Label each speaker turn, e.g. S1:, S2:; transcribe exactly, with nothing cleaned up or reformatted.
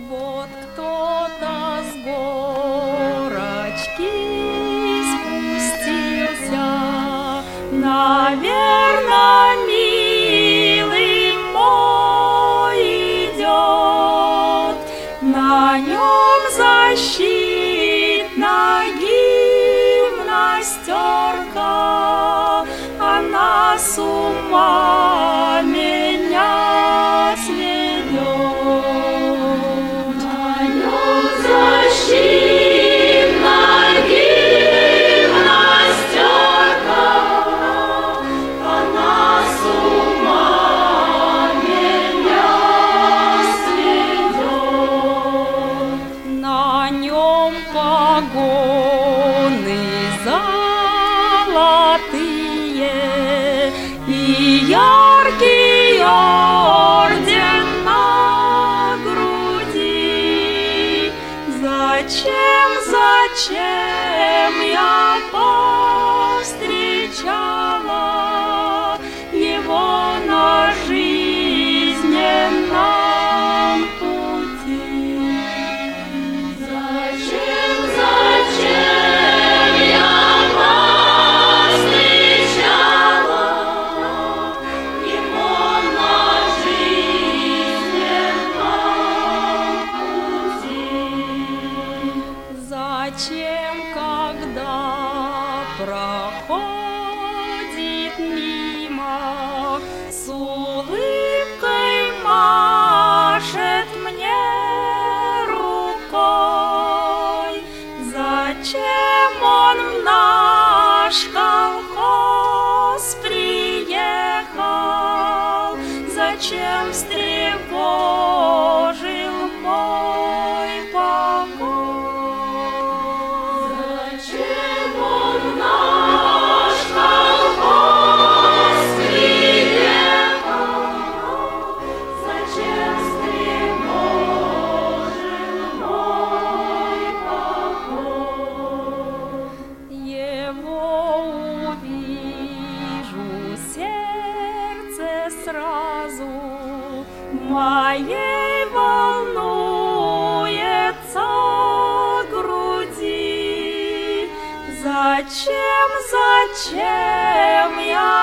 S1: Вот кто-то с горочки спустился, наверно, милый мой идет, на нем защитная гимнастерка, она с ума меня сведет. На нем защитная гимнастерка, она с ума меня сведет. На нем погоны золотые и яркий орден на груди. Зачем, зачем я повстречала его на жизненном пути? Зачем, зачем я повстречала его на жизненном пути? Зачем, когда проходит мимо, с улыбкой машет мне рукой? Зачем он в наш колхоз приехал? Зачем встревожил мой покой? Зачем он в наш колхоз приехал? Зачем встревожил мой покой? Его увижу, сердце сразу моей волнуется груди. Зачем, зачем я